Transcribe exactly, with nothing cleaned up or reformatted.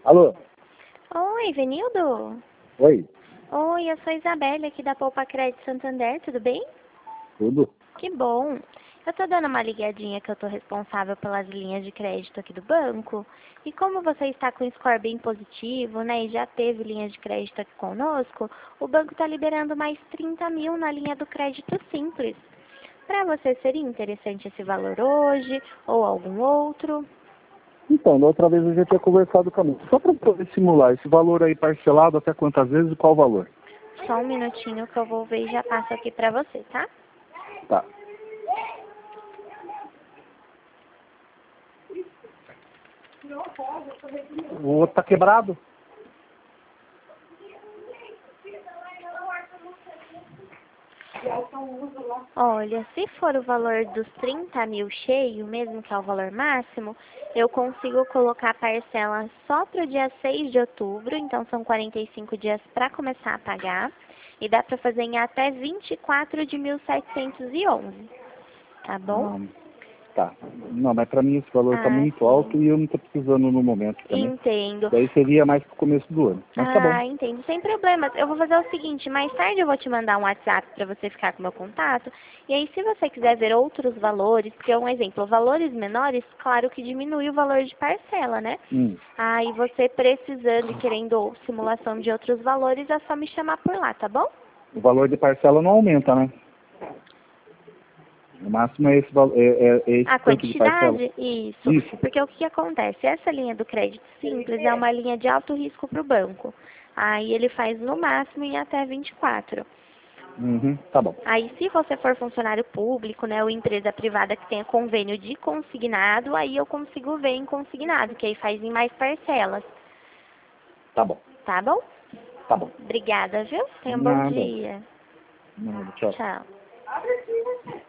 Alô? Oi, Venildo? Oi? Oi, eu sou Isabelle aqui da Poupa Crédito Santander, tudo bem? Tudo? Que bom. Eu tô dando uma ligadinha que eu tô responsável pelas linhas de crédito aqui do banco. E como você está com um score bem positivo, né, e já teve linha de crédito aqui conosco, o banco tá liberando mais trinta mil na linha do crédito simples. Para você seria interessante esse valor hoje ou algum outro? Então, da outra vez eu já tinha conversado com a moça. Só para poder simular esse valor aí parcelado até quantas vezes e qual valor? Só um minutinho que eu vou ver e já passo aqui para você, tá? Tá. O outro tá quebrado? Olha, se for o valor dos trinta mil cheio, mesmo que é o valor máximo, eu consigo colocar a parcela só para o dia seis de outubro, então são quarenta e cinco dias para começar a pagar, e dá para fazer em até vinte e quatro de mil setecentos e onze, tá bom? Ah, tá. Não, mas para mim esse valor tá Ah, muito alto sim. e eu não tô precisando no momento também. Entendo. Daí seria mais pro começo do ano. Mas tá bom. Ah, entendo. Sem problemas. Eu vou fazer o seguinte, mais tarde eu vou te mandar um WhatsApp para você ficar com o meu contato. E aí, se você quiser ver outros valores, porque um exemplo, valores menores, claro que diminui o valor de parcela, né? Hum. Aí você precisando e querendo simulação de outros valores, é só me chamar por lá, tá bom? O valor de parcela não aumenta, né? O máximo é esse, val- é, é, é esse A tanto de parcela. quantidade? Isso. Isso. Porque o que que acontece? Essa linha do crédito simples é uma linha de alto risco para o banco. Aí ele faz no máximo em até vinte e quatro. Uhum, tá bom. Aí, se você for funcionário público, né, ou empresa privada que tenha convênio de consignado, aí eu consigo ver em consignado, que aí faz em mais parcelas. Tá bom. Tá bom? Tá bom. Obrigada, viu? Tenha um bom Nada. dia. Nada, tchau. Tchau.